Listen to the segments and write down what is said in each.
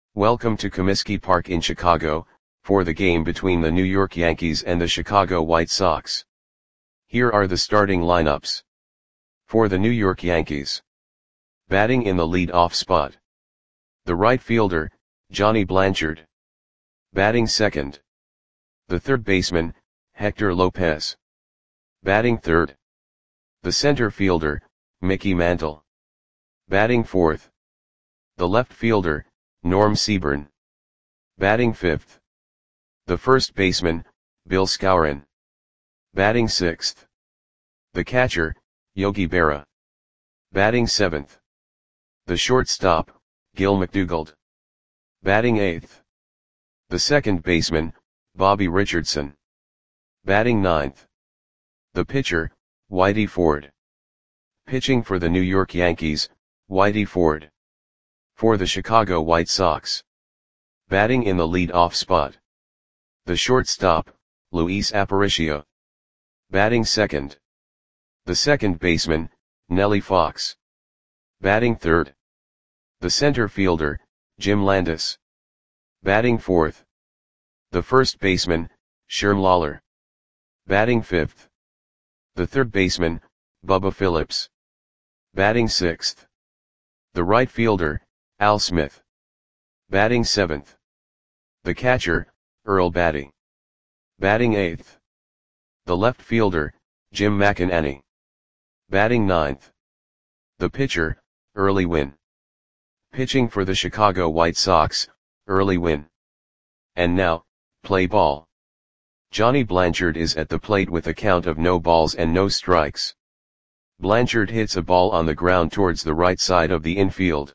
Welcome to Comiskey Park in Chicago, for the game between the New York Yankees and the Chicago White Sox. Here are the starting lineups. For the New York Yankees. Batting in the lead-off spot. The right fielder, Johnny Blanchard. Batting second. The third baseman, Hector Lopez. Batting third. The center fielder, Mickey Mantle. Batting fourth. The left fielder, Norm Seaburn. Batting fifth. The first baseman, Bill Skowron. Batting sixth. The catcher, Yogi Berra. Batting seventh. The shortstop, Gil McDougald. Batting eighth. The second baseman, Bobby Richardson. Batting ninth. The pitcher, Whitey Ford. Pitching for the New York Yankees, Whitey Ford. For the Chicago White Sox. Batting in the lead-off spot. The shortstop, Luis Aparicio. Batting second. The second baseman, Nellie Fox. Batting third. The center fielder, Jim Landis. Batting fourth. The first baseman, Sherm Lawler. Batting fifth. The third baseman, Bubba Phillips. Batting sixth. The right fielder, Al Smith. Batting seventh. The catcher, Earl Batty. Batting eighth. The left fielder, Jim McInerney. Batting ninth. The pitcher, Early Wynn. Pitching for the Chicago White Sox, Early Wynn. And now, play ball. Johnny Blanchard is at the plate with a count of no balls and no strikes. Blanchard hits a ball on the ground towards the right side of the infield.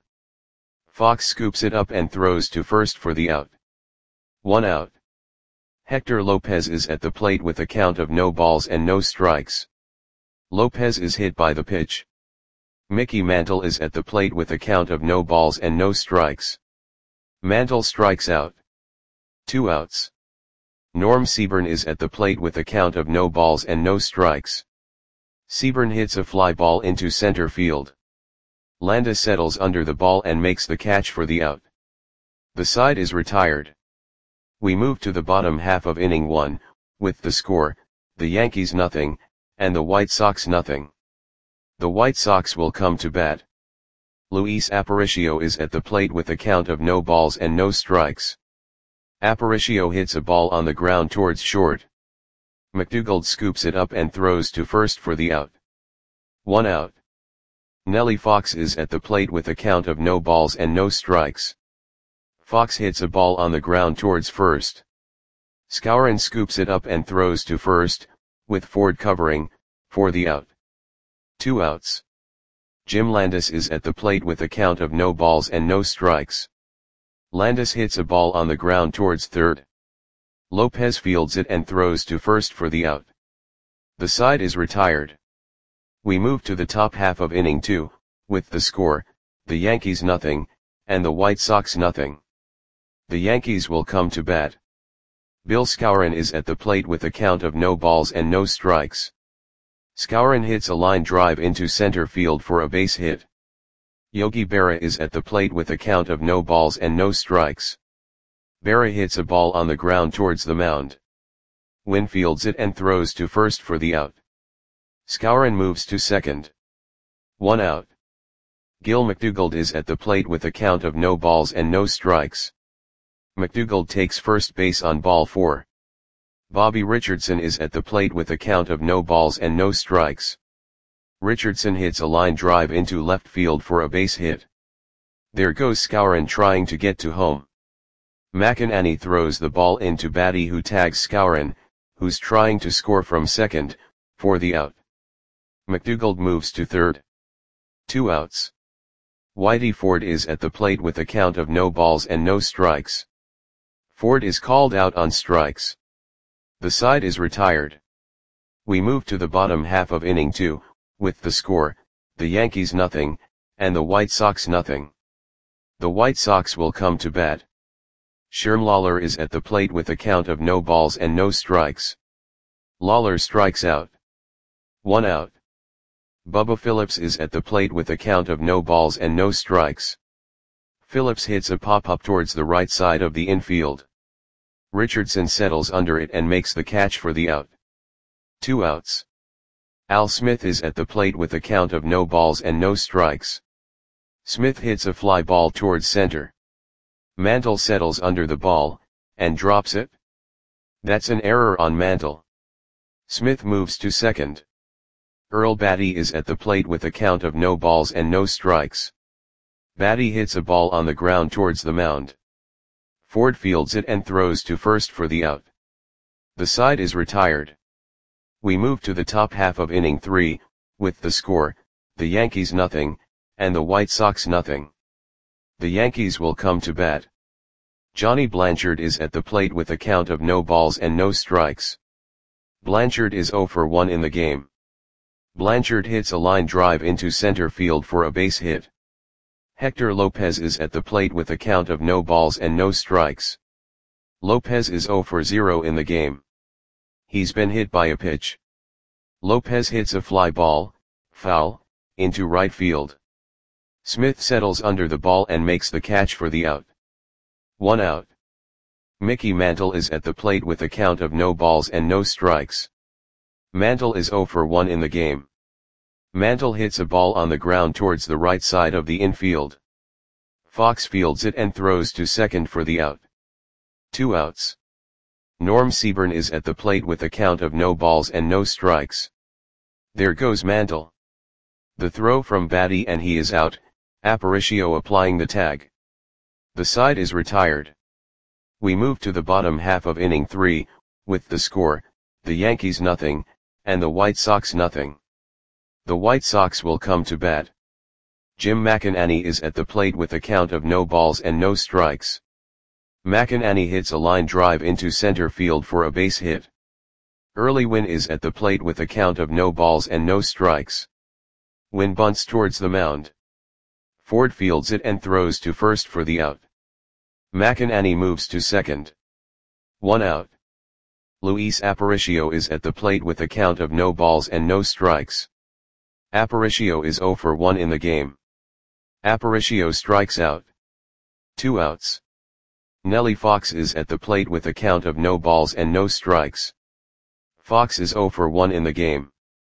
Fox scoops it up and throws to first for the out. 1 out. Hector Lopez is at the plate with a count of no balls and no strikes. Lopez is hit by the pitch. Mickey Mantle is at the plate with a count of no balls and no strikes. Mantle strikes out. 2 outs. Norm Seaburn is at the plate with a count of no balls and no strikes. Seaburn hits a fly ball into center field. Landis settles under the ball and makes the catch for the out. The side is retired. We move to the bottom half of inning 1, with the score, the Yankees nothing, and the White Sox nothing. The White Sox will come to bat. Luis Aparicio is at the plate with a count of no balls and no strikes. Aparicio hits a ball on the ground towards short. McDougald scoops it up and throws to first for the out. 1 out. Nellie Fox is at the plate with a count of no balls and no strikes. Fox hits a ball on the ground towards first. Skowron scoops it up and throws to first, with Ford covering, for the out. 2 outs. Jim Landis is at the plate with a count of no balls and no strikes. Landis hits a ball on the ground towards third. Lopez fields it and throws to first for the out. The side is retired. We move to the top half of inning 2, with the score, the Yankees nothing, and the White Sox nothing. The Yankees will come to bat. Bill Skowron is at the plate with a count of no balls and no strikes. Skowron hits a line drive into center field for a base hit. Yogi Berra is at the plate with a count of no balls and no strikes. Berra hits a ball on the ground towards the mound. Wynn fields it and throws to first for the out. Skowron moves to second. 1 out. Gil McDougald is at the plate with a count of no balls and no strikes. McDougald takes first base on ball 4. Bobby Richardson is at the plate with a count of no balls and no strikes. Richardson hits a line drive into left field for a base hit. There goes Skowron trying to get to home. McInerney throws the ball into Batty, who tags Skowron, who's trying to score from second, for the out. McDougald moves to third. 2 outs. Whitey Ford is at the plate with a count of no balls and no strikes. Ford is called out on strikes. The side is retired. We move to the bottom half of inning 2, with the score, the Yankees nothing, and the White Sox nothing. The White Sox will come to bat. Sherm Lawler is at the plate with a count of no balls and no strikes. Lawler strikes out. 1 out. Bubba Phillips is at the plate with a count of no balls and no strikes. Phillips hits a pop-up towards the right side of the infield. Richardson settles under it and makes the catch for the out. 2 outs. Al Smith is at the plate with a count of no balls and no strikes. Smith hits a fly ball towards center. Mantle settles under the ball, and drops it. That's an error on Mantle. Smith moves to second. Earl Batty is at the plate with a count of no balls and no strikes. Batty hits a ball on the ground towards the mound. Ford fields it and throws to first for the out. The side is retired. We move to the top half of inning 3, with the score, the Yankees nothing, and the White Sox nothing. The Yankees will come to bat. Johnny Blanchard is at the plate with a count of no balls and no strikes. Blanchard is 0 for 1 in the game. Blanchard hits a line drive into center field for a base hit. Hector Lopez is at the plate with a count of no balls and no strikes. Lopez is 0 for 0 in the game. He's been hit by a pitch. Lopez hits a fly ball, foul, into right field. Smith settles under the ball and makes the catch for the out. 1 out. Mickey Mantle is at the plate with a count of no balls and no strikes. Mantle is 0 for 1 in the game. Mantle hits a ball on the ground towards the right side of the infield. Fox fields it and throws to second for the out. 2 outs. Norm Seaburn is at the plate with a count of no balls and no strikes. There goes Mantle. The throw from Batty and he is out, Aparicio applying the tag. The side is retired. We move to the bottom half of inning 3, with the score, the Yankees nothing, and the White Sox nothing. The White Sox will come to bat. Jim McInerney is at the plate with a count of no balls and no strikes. McInerney hits a line drive into center field for a base hit. Early Wynn is at the plate with a count of no balls and no strikes. Wynn bunts towards the mound. Ford fields it and throws to first for the out. McInerney moves to second. 1 out. Luis Aparicio is at the plate with a count of no balls and no strikes. Aparicio is 0 for 1 in the game. Aparicio strikes out. 2 outs. Nellie Fox is at the plate with a count of no balls and no strikes. Fox is 0 for 1 in the game.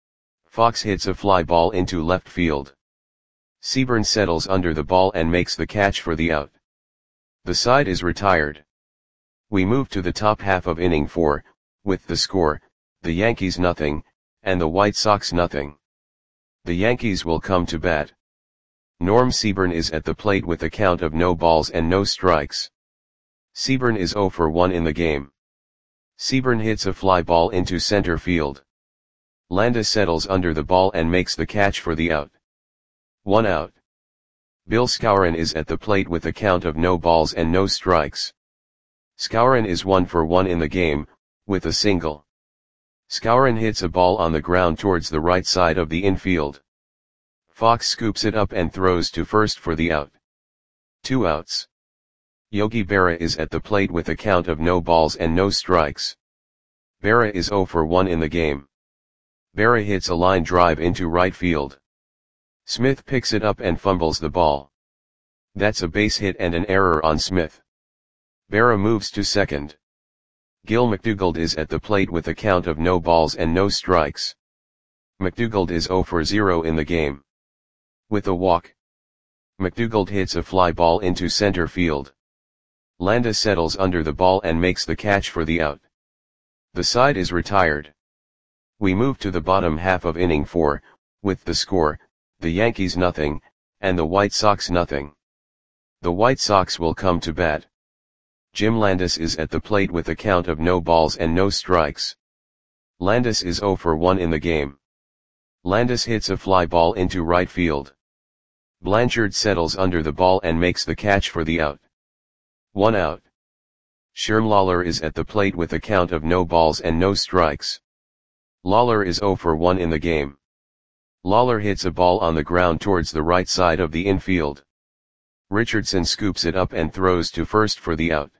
Fox hits a fly ball into left field. Seaburn settles under the ball and makes the catch for the out. The side is retired. We move to the top half of inning 4, with the score, the Yankees nothing, and the White Sox nothing. The Yankees will come to bat. Norm Seaburn is at the plate with a count of no balls and no strikes. Seaburn is 0 for 1 in the game. Seaburn hits a fly ball into center field. Landis settles under the ball and makes the catch for the out. 1 out. Bill Skowron is at the plate with a count of no balls and no strikes. Skowron is 1 for 1 in the game, with a single. Skowron hits a ball on the ground towards the right side of the infield. Fox scoops it up and throws to first for the out. 2 outs. Yogi Berra is at the plate with a count of no balls and no strikes. Berra is 0 for 1 in the game. Berra hits a line drive into right field. Smith picks it up and fumbles the ball. That's a base hit and an error on Smith. Berra moves to second. Gil McDougald is at the plate with a count of no balls and no strikes. McDougald is 0 for 0 in the game. With a walk. McDougald hits a fly ball into center field. Landis settles under the ball and makes the catch for the out. The side is retired. We move to the bottom half of inning 4, with the score, the Yankees nothing, and the White Sox nothing. The White Sox will come to bat. Jim Landis is at the plate with a count of no balls and no strikes. Landis is 0 for 1 in the game. Landis hits a fly ball into right field. Blanchard settles under the ball and makes the catch for the out. 1 out. Sherm Lawler is at the plate with a count of no balls and no strikes. Lawler is 0 for 1 in the game. Lawler hits a ball on the ground towards the right side of the infield. Richardson scoops it up and throws to first for the out.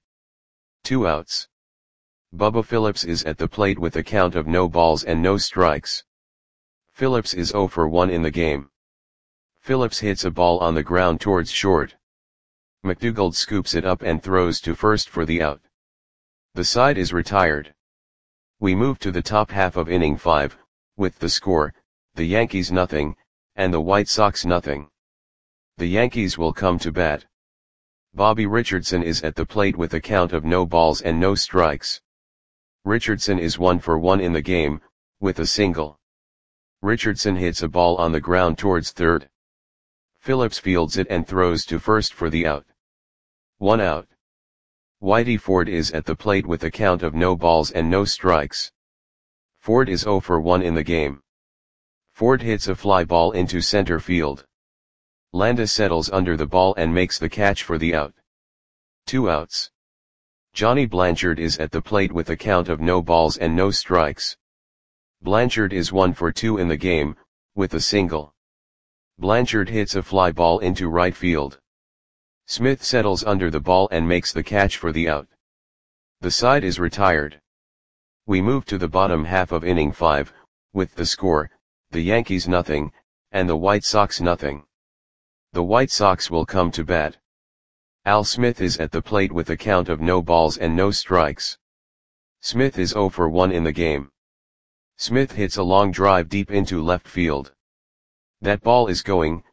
2 outs. Bubba Phillips is at the plate with a count of no balls and no strikes. Phillips is 0 for 1 in the game. Phillips hits a ball on the ground towards short. McDougald scoops it up and throws to first for the out. The side is retired. We move to the top half of inning 5, with the score, the Yankees nothing, and the White Sox nothing. The Yankees will come to bat. Bobby Richardson is at the plate with a count of no balls and no strikes. Richardson is 1 for 1 in the game, with a single. Richardson hits a ball on the ground towards third. Phillips fields it and throws to first for the out. 1 out. Whitey Ford is at the plate with a count of no balls and no strikes. Ford is 0 for 1 in the game. Ford hits a fly ball into center field. Landis settles under the ball and makes the catch for the out. 2 outs. Johnny Blanchard is at the plate with a count of no balls and no strikes. Blanchard is 1 for 2 in the game, with a single. Blanchard hits a fly ball into right field. Smith settles under the ball and makes the catch for the out. The side is retired. We move to the bottom half of inning 5, with the score, the Yankees nothing, and the White Sox nothing. The White Sox will come to bat. Al Smith is at the plate with a count of no balls and no strikes. Smith is 0 for 1 in the game. Smith hits a long drive deep into left field. That ball is going,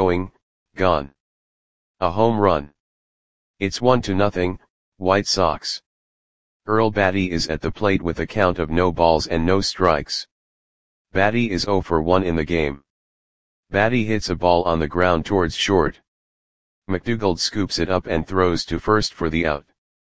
gone. A home run. It's 1-0, White Sox. Earl Batty is at the plate with a count of no balls and no strikes. Batty is 0 for 1 in the game. Batty hits a ball on the ground towards short. McDougald scoops it up and throws to first for the out.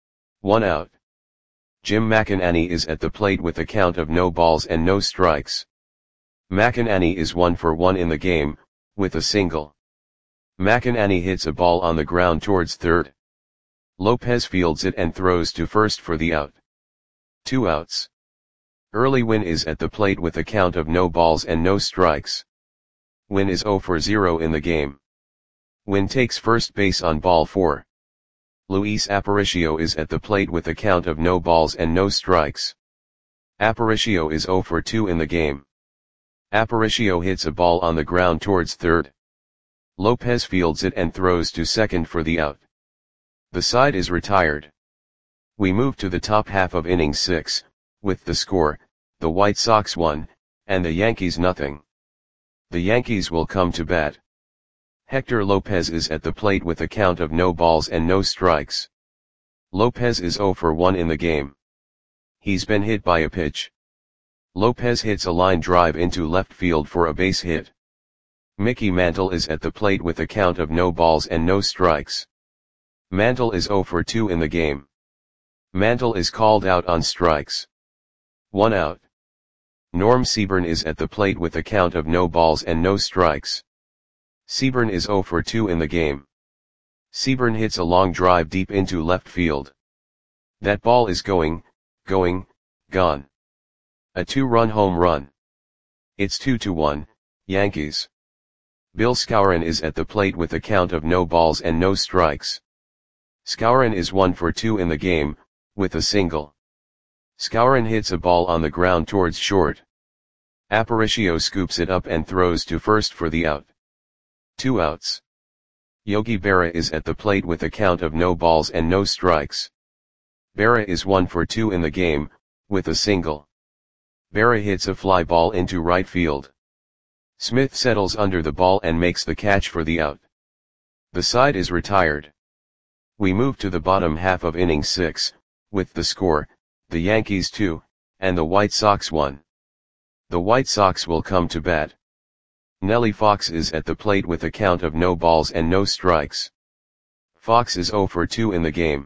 1 out. Jim McInerney is at the plate with a count of no balls and no strikes. McInerney is 1 for 1 in the game, with a single. McInerney hits a ball on the ground towards third. Lopez fields it and throws to first for the out. 2 outs. Early Wynn is at the plate with a count of no balls and no strikes. Wynn is 0 for 0 in the game. Wynn takes first base on ball 4. Luis Aparicio is at the plate with a count of no balls and no strikes. Aparicio is 0 for 2 in the game. Aparicio hits a ball on the ground towards third. Lopez fields it and throws to second for the out. The side is retired. We move to the top half of inning 6, with the score, the White Sox 1, and the Yankees nothing. The Yankees will come to bat. Hector Lopez is at the plate with a count of no balls and no strikes. Lopez is 0 for 1 in the game. He's been hit by a pitch. Lopez hits a line drive into left field for a base hit. Mickey Mantle is at the plate with a count of no balls and no strikes. Mantle is 0 for 2 in the game. Mantle is called out on strikes. 1 out. Norm Seaburn is at the plate with a count of no balls and no strikes. Seaburn is 0 for 2 in the game. Seaburn hits a long drive deep into left field. That ball is going, gone. A 2-run home run. It's 2-1, Yankees. Bill Skowron is at the plate with a count of no balls and no strikes. Skowron is 1 for 2 in the game, with a single. Skowron hits a ball on the ground towards short. Aparicio scoops it up and throws to first for the out. 2 outs. Yogi Berra is at the plate with a count of no balls and no strikes. Berra is 1 for 2 in the game, with a single. Berra hits a fly ball into right field. Smith settles under the ball and makes the catch for the out. The side is retired. We move to the bottom half of inning 6, with the score, the Yankees 2, and the White Sox 1. The White Sox will come to bat. Nellie Fox is at the plate with a count of no balls and no strikes. Fox is 0 for 2 in the game.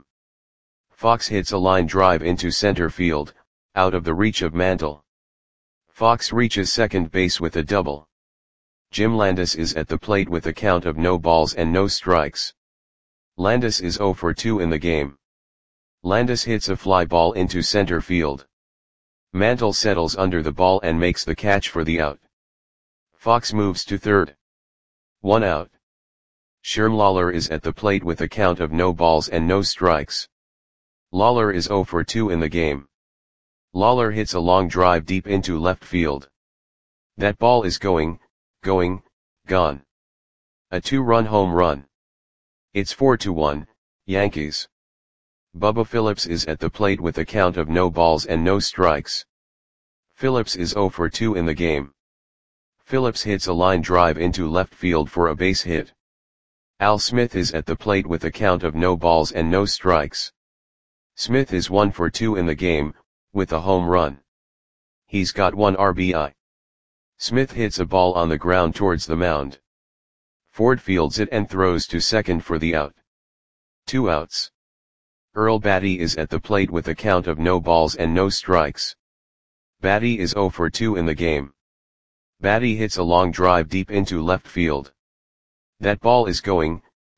Fox hits a line drive into center field, out of the reach of Mantle. Fox reaches second base with a double. Jim Landis is at the plate with a count of no balls and no strikes. Landis is 0 for 2 in the game. Landis hits a fly ball into center field. Mantle settles under the ball and makes the catch for the out. Fox moves to third. 1 out. Sherm Lawler is at the plate with a count of no balls and no strikes. Lawler is 0 for 2 in the game. Lawler hits a long drive deep into left field. That ball is going, gone. A 2-run home run. It's 4-1, Yankees. Bubba Phillips is at the plate with a count of no balls and no strikes. Phillips is 0 for 2 in the game. Phillips hits a line drive into left field for a base hit. Al Smith is at the plate with a count of no balls and no strikes. Smith is 1 for 2 in the game, with a home run. He's got 1 RBI. Smith hits a ball on the ground towards the mound. Ford fields it and throws to second for the out. 2 outs. Earl Batty is at the plate with a count of no balls and no strikes. Batty is 0 for 2 in the game. Batty hits a long drive deep into left field. That ball is going,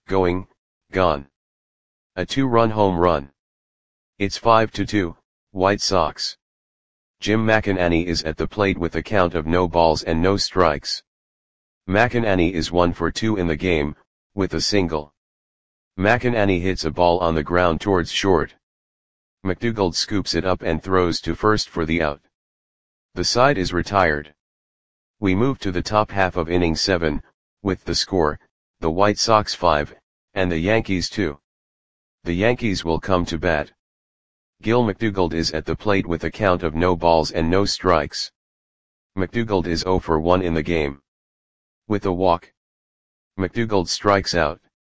gone. A 2-run home run. It's 5-2, White Sox. Jim McInerney is at the plate with a count of no balls and no strikes. McInerney is 1 for 2 in the game, with a single. McInerney hits a ball on the ground towards short. McDougald scoops it up and throws to first for the out. The side is retired. We move to the top half of inning 7, with the score, the White Sox 5, and the Yankees 2. The Yankees will come to bat. Gil McDougald is at the plate with a count of no balls and no strikes. McDougald is 0 for 1 in the game. With a walk, McDougald strikes out.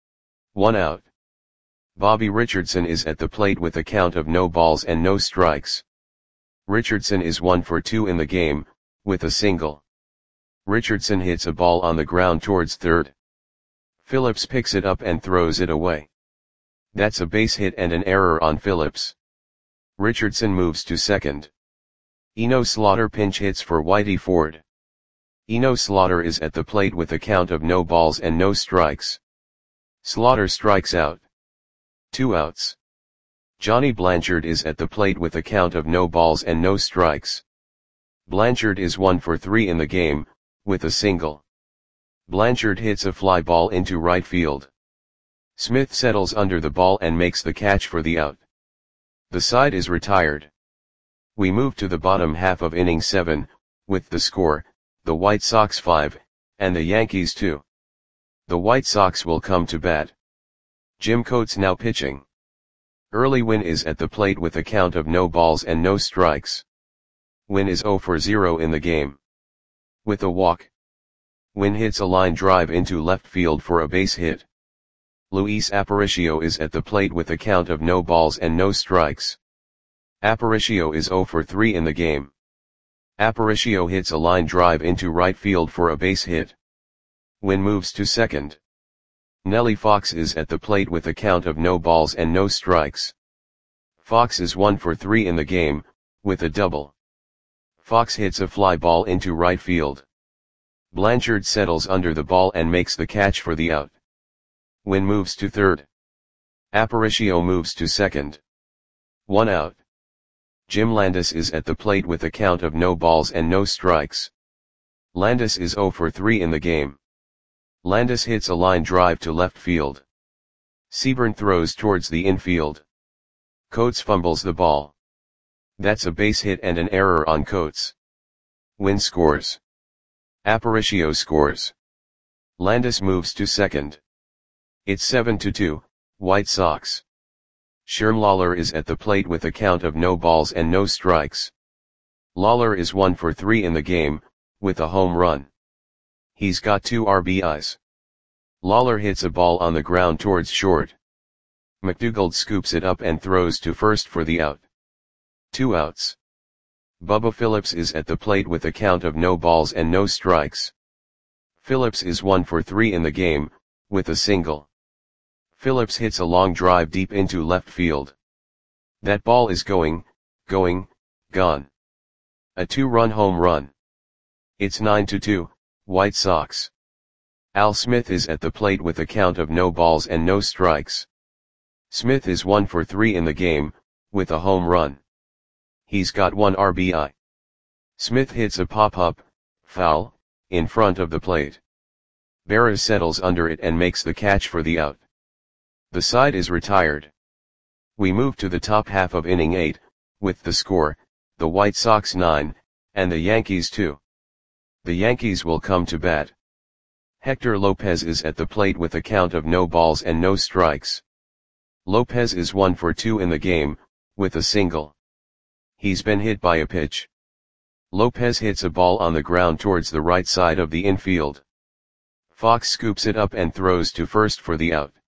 1 out. Bobby Richardson is at the plate with a count of no balls and no strikes. Richardson is 1 for 2 in the game, with a single. Richardson hits a ball on the ground towards third. Phillips picks it up and throws it away. That's a base hit and an error on Phillips. Richardson moves to second. Eno Slaughter pinch hits for Whitey Ford. Eno Slaughter is at the plate with a count of no balls and no strikes. Slaughter strikes out. 2 outs. Johnny Blanchard is at the plate with a count of no balls and no strikes. Blanchard is 1 for 3 in the game, with a single. Blanchard hits a fly ball into right field. Smith settles under the ball and makes the catch for the out. The side is retired. We move to the bottom half of inning 7, with the score, the White Sox 5, and the Yankees 2. The White Sox will come to bat. Jim Coates now pitching. Early Wynn is at the plate with a count of no balls and no strikes. Wynn is 0 for 0 in the game. With a walk, Wynn hits a line drive into left field for a base hit. Luis Aparicio is at the plate with a count of no balls and no strikes. Aparicio is 0 for 3 in the game. Aparicio hits a line drive into right field for a base hit. Wynn moves to second. Nellie Fox is at the plate with a count of no balls and no strikes. Fox is 1 for 3 in the game, with a double. Fox hits a fly ball into right field. Blanchard settles under the ball and makes the catch for the out. Wynn moves to third. Aparicio moves to second. 1 out. Jim Landis is at the plate with a count of no balls and no strikes. Landis is 0 for 3 in the game. Landis hits a line drive to left field. Seaburn throws towards the infield. Coates fumbles the ball. That's a base hit and an error on Coates. Wynn scores. Aparicio scores. Landis moves to second. It's 7-2, White Sox. Sherm Lawler is at the plate with a count of no balls and no strikes. Lawler is 1 for 3 in the game, with a home run. He's got 2 RBIs. Lawler hits a ball on the ground towards short. McDougald scoops it up and throws to first for the out. 2 outs. Bubba Phillips is at the plate with a count of no balls and no strikes. Phillips is 1 for 3 in the game, with a single. Phillips hits a long drive deep into left field. That ball is going, gone. A 2-run home run. It's 9-2, White Sox. Al Smith is at the plate with a count of no balls and no strikes. Smith is 1 for 3 in the game, with a home run. He's got 1 RBI. Smith hits a pop-up, foul, in front of the plate. Berra settles under it and makes the catch for the out. The side is retired. We move to the top half of inning 8, with the score, the White Sox 9, and the Yankees 2. The Yankees will come to bat. Hector Lopez is at the plate with a count of no balls and no strikes. Lopez is 1 for 2 in the game, with a single. He's been hit by a pitch. Lopez hits a ball on the ground towards the right side of the infield. Fox scoops it up and throws to first for the out.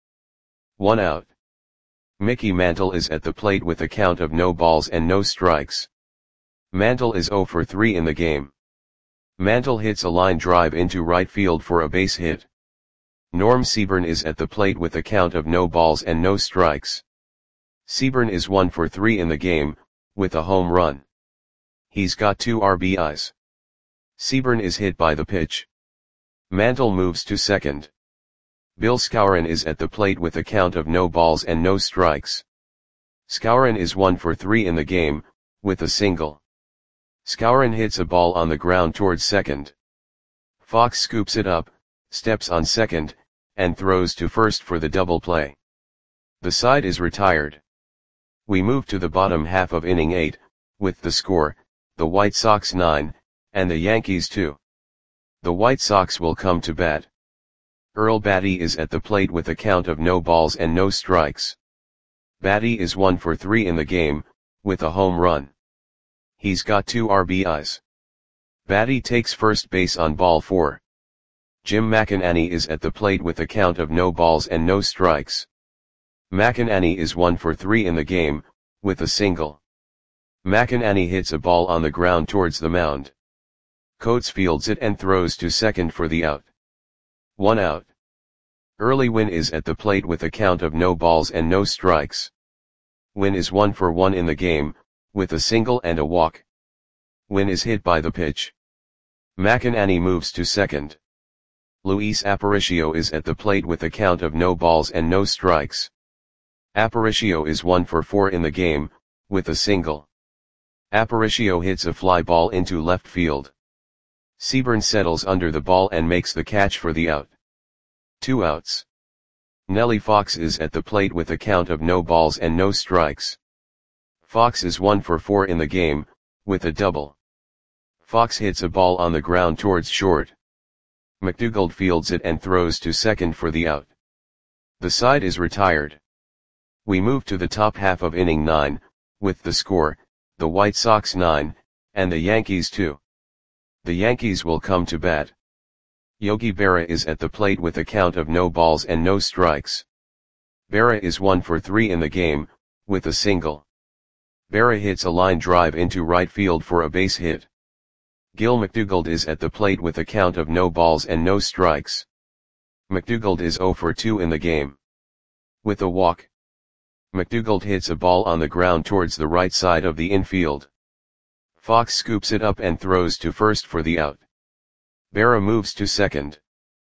1 out. Mickey Mantle is at the plate with a count of no balls and no strikes. Mantle is 0 for 3 in the game. Mantle hits a line drive into right field for a base hit. Norm Seaburn is at the plate with a count of no balls and no strikes. Seaburn is 1 for 3 in the game, with a home run. He's got 2 RBIs. Seaburn is hit by the pitch. Mantle moves to second. Bill Skowron is at the plate with a count of no balls and no strikes. Skowron is 1 for 3 in the game, with a single. Skowron hits a ball on the ground towards second. Fox scoops it up, steps on second, and throws to first for the double play. The side is retired. We move to the bottom half of inning 8, with the score, the White Sox 9, and the Yankees 2. The White Sox will come to bat. Earl Batty is at the plate with a count of no balls and no strikes. Batty is 1 for 3 in the game, with a home run. He's got 2 RBIs. Batty takes first base on ball 4. Jim McInerney is at the plate with a count of no balls and no strikes. McInerney is 1 for 3 in the game, with a single. McInerney hits a ball on the ground towards the mound. Coates fields it and throws to second for the out. 1 out. Early Wynn is at the plate with a count of no balls and no strikes. Wynn is 1 for 1 in the game, with a single and a walk. Wynn is hit by the pitch. McInerney moves to second. Luis Aparicio is at the plate with a count of no balls and no strikes. Aparicio is 1 for 4 in the game, with a single. Aparicio hits a fly ball into left field. Seaburn settles under the ball and makes the catch for the out. 2 outs. Nellie Fox is at the plate with a count of no balls and no strikes. Fox is 1 for 4 in the game, with a double. Fox hits a ball on the ground towards short. McDougald fields it and throws to second for the out. The side is retired. We move to the top half of inning 9, with the score, the White Sox 9, and the Yankees 2. The Yankees will come to bat. Yogi Berra is at the plate with a count of no balls and no strikes. Berra is 1 for 3 in the game, with a single. Berra hits a line drive into right field for a base hit. Gil McDougald is at the plate with a count of no balls and no strikes. McDougald is 0 for 2 in the game. With a walk. McDougald hits a ball on the ground towards the right side of the infield. Fox scoops it up and throws to first for the out. Berra moves to second.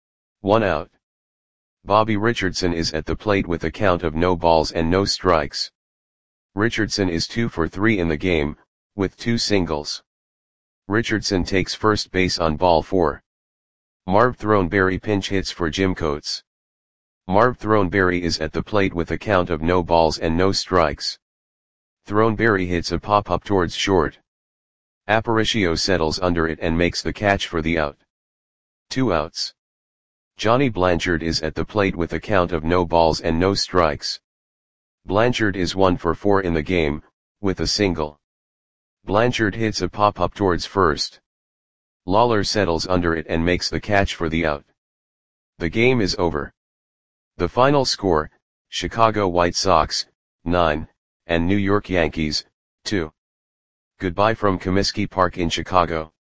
1 out. Bobby Richardson is at the plate with a count of no balls and no strikes. Richardson is 2 for 3 in the game, with 2 singles. Richardson takes first base on ball 4. Marv Throneberry pinch hits for Jim Coates. Marv Throneberry is at the plate with a count of no balls and no strikes. Throneberry hits a pop-up towards short. Aparicio settles under it and makes the catch for the out. 2 outs. Johnny Blanchard is at the plate with a count of no balls and no strikes. Blanchard is 1 for 4 in the game, with a single. Blanchard hits a pop-up towards first. Lawler settles under it and makes the catch for the out. The game is over. The final score, Chicago White Sox, 9, and New York Yankees, 2. Goodbye from Comiskey Park in Chicago.